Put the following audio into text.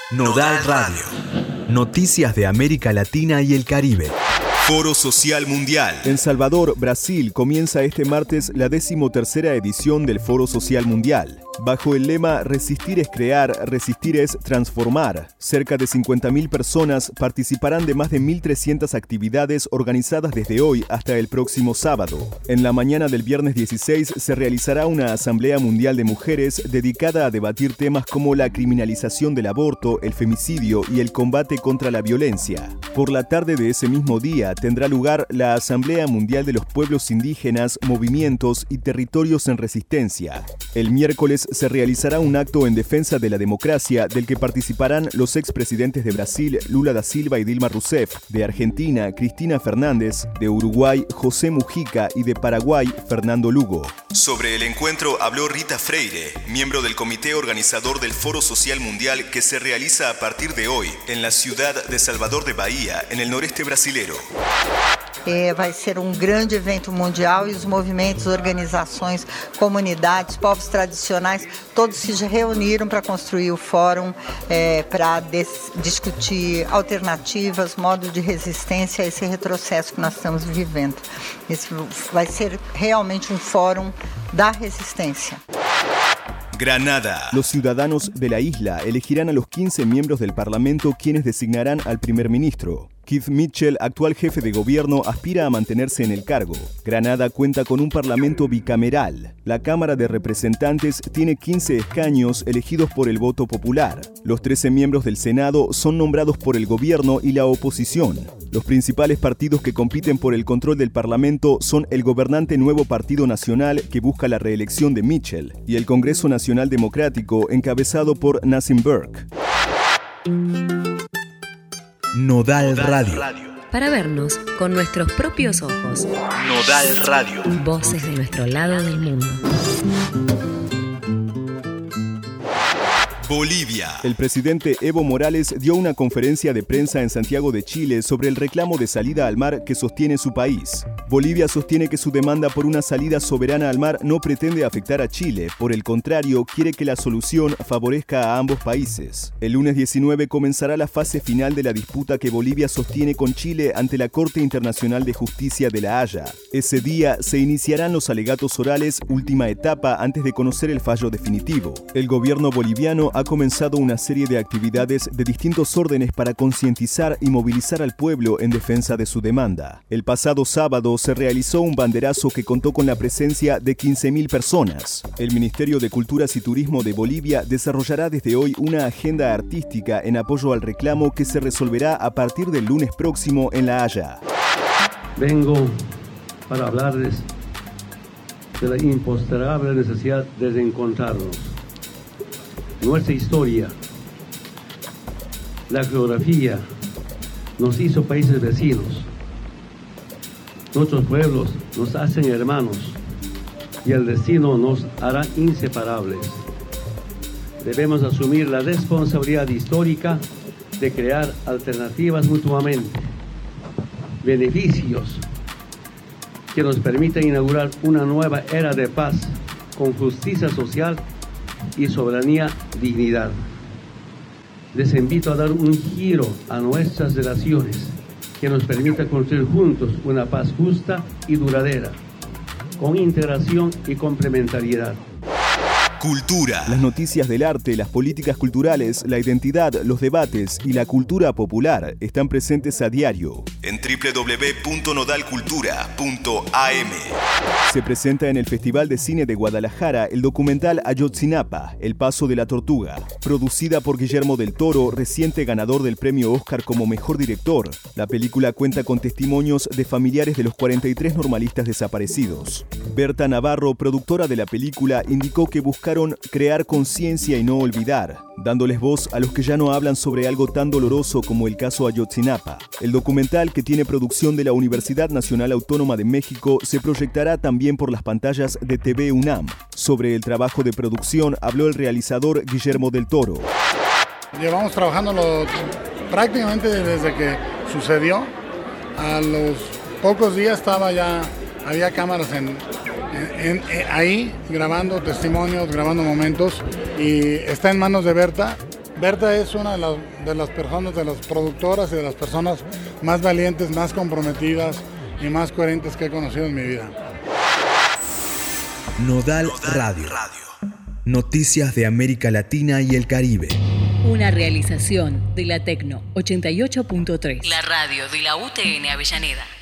Nodal Radio. Noticias de América Latina y el Caribe. Foro Social Mundial. En Salvador, Brasil, comienza este martes la 13ª edición del Foro Social Mundial. Bajo el lema Resistir es crear, resistir es transformar, cerca de 50.000 personas participarán de más de 1.300 actividades organizadas desde hoy hasta el próximo sábado. En la mañana del viernes 16 se realizará una Asamblea Mundial de Mujeres dedicada a debatir temas como la criminalización del aborto, el femicidio y el combate contra la violencia. Por la tarde de ese mismo día tendrá lugar la Asamblea Mundial de los Pueblos Indígenas, Movimientos y Territorios en Resistencia. El miércoles se realizará un acto en defensa de la democracia del que participarán los expresidentes de Brasil, Lula da Silva y Dilma Rousseff, de Argentina, Cristina Fernández, de Uruguay, José Mujica y de Paraguay, Fernando Lugo. Sobre el encuentro habló Rita Freire, miembro del comité organizador del Foro Social Mundial que se realiza a partir de hoy en la ciudad de Salvador de Bahia, en el noreste brasilero. Vai ser grande evento mundial e os movimentos, organizações, comunidades, povos tradicionais, todos se reuniram para construir o fórum, para discutir alternativas, modos de resistência a esse retrocesso que nós estamos vivendo. Esse vai ser realmente fórum da resistência. Granada. Los ciudadanos de la isla elegirán a los 15 miembros del Parlamento quienes designarán al primer ministro. Keith Mitchell, actual jefe de gobierno, aspira a mantenerse en el cargo. Granada cuenta con un parlamento bicameral. La Cámara de Representantes tiene 15 escaños elegidos por el voto popular. Los 13 miembros del Senado son nombrados por el gobierno y la oposición. Los principales partidos que compiten por el control del Parlamento son el gobernante Nuevo Partido Nacional, que busca la reelección de Mitchell, y el Congreso Nacional Democrático, encabezado por Nassim Burke. Nodal Radio. Para vernos con nuestros propios ojos. Nodal Radio. Voces de nuestro lado del mundo. Bolivia. El presidente Evo Morales dio una conferencia de prensa en Santiago de Chile sobre el reclamo de salida al mar que sostiene su país. Bolivia sostiene que su demanda por una salida soberana al mar no pretende afectar a Chile, por el contrario, quiere que la solución favorezca a ambos países. El lunes 19 comenzará la fase final de la disputa que Bolivia sostiene con Chile ante la Corte Internacional de Justicia de La Haya. Ese día se iniciarán los alegatos orales, última etapa antes de conocer el fallo definitivo. El gobierno boliviano ha comenzado una serie de actividades de distintos órdenes para concientizar y movilizar al pueblo en defensa de su demanda. El pasado sábado se realizó un banderazo que contó con la presencia de 15.000 personas. El Ministerio de Culturas y Turismo de Bolivia desarrollará desde hoy una agenda artística en apoyo al reclamo que se resolverá a partir del lunes próximo en La Haya. Vengo para hablarles de la impostergable necesidad de reencontrarnos. Nuestra historia, la geografía, nos hizo países vecinos. Nuestros pueblos nos hacen hermanos y el destino nos hará inseparables. Debemos asumir la responsabilidad histórica de crear alternativas mutuamente, beneficios que nos permitan inaugurar una nueva era de paz con justicia social y soberanía, dignidad. Les invito a dar un giro a nuestras relaciones que nos permita construir juntos una paz justa y duradera, con integración y complementariedad. Cultura. Las noticias del arte, las políticas culturales, la identidad, los debates y la cultura popular están presentes a diario en www.nodalcultura.am. Se presenta en el Festival de Cine de Guadalajara el documental Ayotzinapa, El Paso de la Tortuga, producida por Guillermo del Toro, reciente ganador del premio Oscar como mejor director. La película cuenta con testimonios de familiares de los 43 normalistas desaparecidos. Berta Navarro, productora de la película, indicó que buscaron crear conciencia y no olvidar, dándoles voz a los que ya no hablan sobre algo tan doloroso como el caso Ayotzinapa. El documental, que tiene producción de la Universidad Nacional Autónoma de México, se proyectará también por las pantallas de TV UNAM. Sobre el trabajo de producción habló el realizador Guillermo del Toro. Llevamos trabajándolo prácticamente desde que sucedió. A los pocos días había cámaras ahí grabando testimonios, grabando momentos, y está en manos de Berta Berta es una de las personas, de las productoras y de las personas más valientes, más comprometidas y más coherentes que he conocido en mi vida. Nodal Radio. Noticias de América Latina y el Caribe. Una realización de la Tecno 88.3. La radio de la UTN Avellaneda.